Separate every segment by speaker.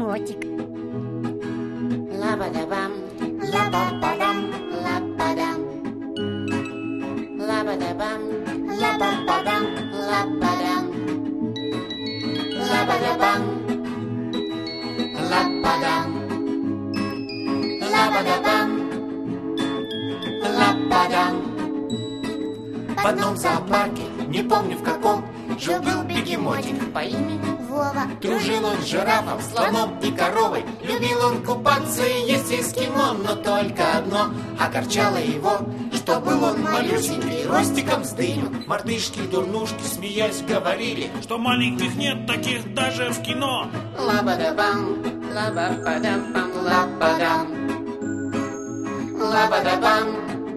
Speaker 1: бегемотик.
Speaker 2: Лабадабам, лабабадам, лабадам. Лабадабам, лабабадам, лабадам. Лабадабам, лабадам. Лабадабам, лабадам. В одном зоопарке, не помню в каком, жил-был бегемотик по имени
Speaker 1: Вова.
Speaker 2: Дружил он с жирафом, слоном и коровой. Любил он купаться и есть эскимо. Но только одно огорчало его, что был он малюсенький, ростиком с дыню. Мартышки и дурнушки, смеясь, говорили,
Speaker 3: что маленьких нет таких даже в кино.
Speaker 2: лабадабам, лабабадам-бам, лабадам. Лабадабам,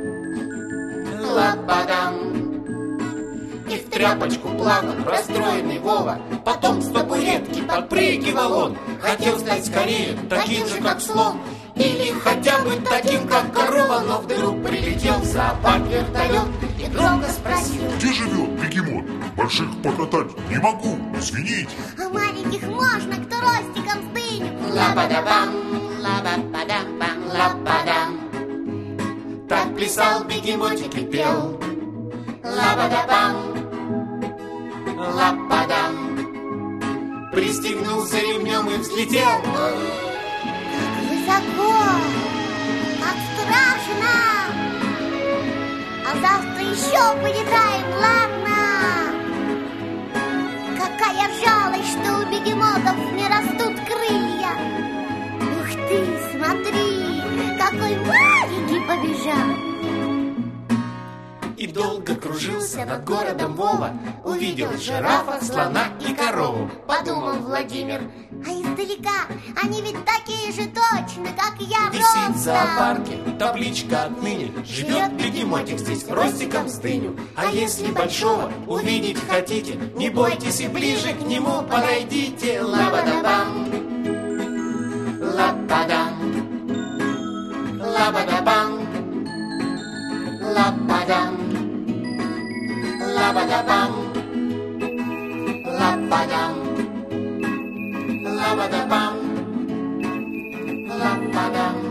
Speaker 2: лабадам. И в тряпочку плакал расстроенный Вова. Потом с табуретки подпрыгивал он. Хотел стать скорее таким же, как слон, или хотя бы таким, как корова. Но вдруг прилетел в зоопарк вертолет и громко спросил:
Speaker 4: где живет бегемот? Больших покатать не могу, извините.
Speaker 1: А маленьких можно, кто ростиком с дыню.
Speaker 2: Лабадабам, лабабадам-бам, лабадам. Так плясал бегемотик и пел. Лабадабам, лабадам. Пристегнулся ремнем и взлетел.
Speaker 1: Как высоко, как страшно. А завтра еще полетаем, ладно? Какая жалость, что у бегемотов не растут крылья. Ух ты, смотри, какой маленький побежал.
Speaker 2: И долго кружился над городом Вова. Увидел жирафа, слона и корову. Подумал Владимир:
Speaker 1: А издалека они ведь такие же точно, как я
Speaker 2: висит в
Speaker 1: ростом.
Speaker 2: зоопарке табличка отныне: живет бегемотик здесь ростиком с дыню. А если большого увидеть хотите, не бойтесь и ближе к нему подойдите. Лабадабам, лабадам. Лабадабам, лабадам. Лабадабам, лабадам. Лабадабам, лабадам.